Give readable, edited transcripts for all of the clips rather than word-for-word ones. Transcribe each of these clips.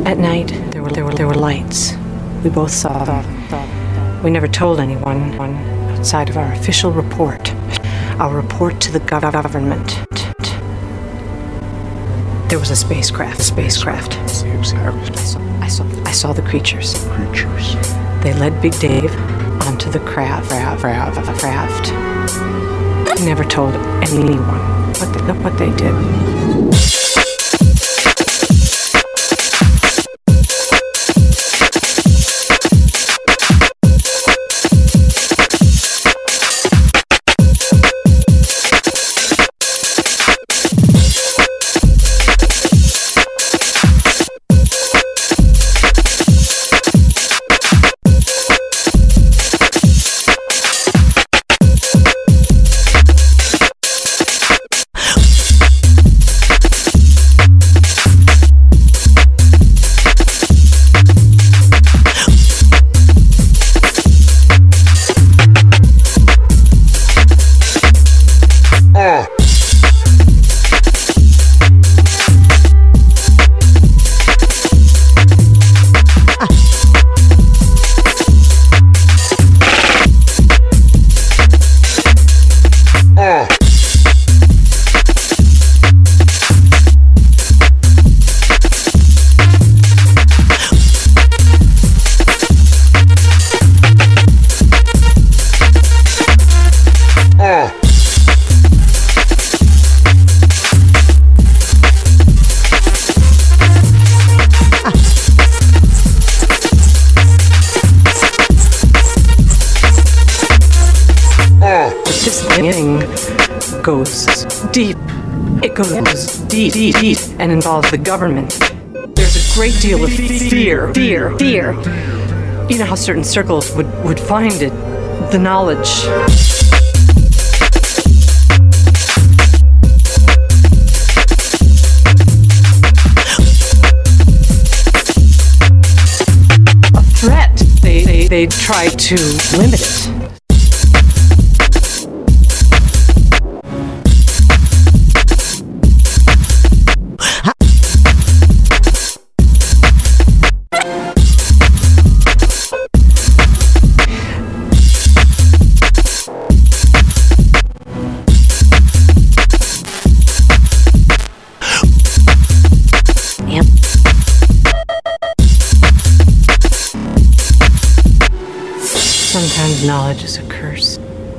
At night, there were lights. We both saw them. We never told anyone outside of our official report. Our report to the government. There was a spacecraft. I saw the creatures. They led Big Dave onto the craft. We never told anyone what they did. This thing goes deep. It goes deep and involves the government. There's a great deal of fear. You know how certain circles would find it, the knowledge. A threat. They try to limit it. Sometimes knowledge is a curse.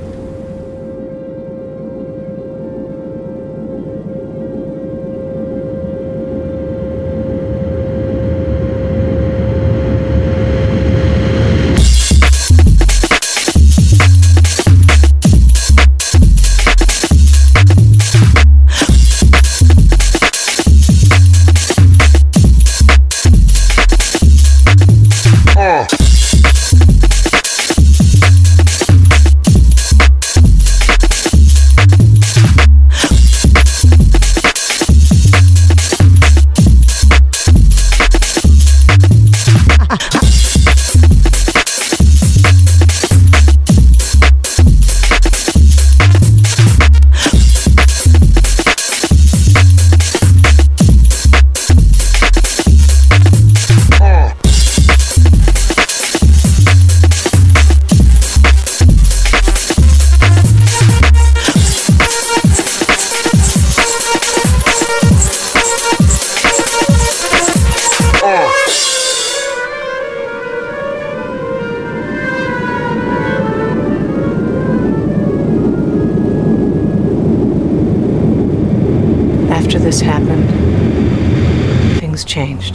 After this happened, things changed.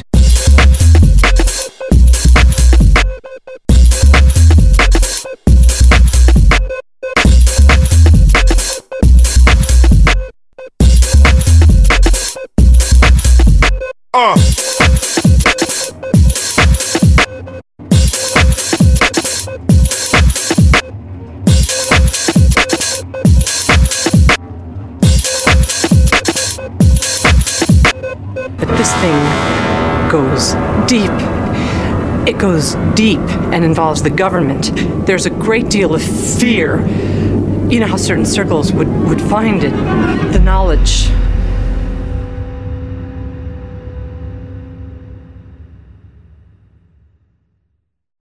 But this thing goes deep. It goes deep and involves the government. There's a great deal of fear. You know how certain circles would find it, the knowledge.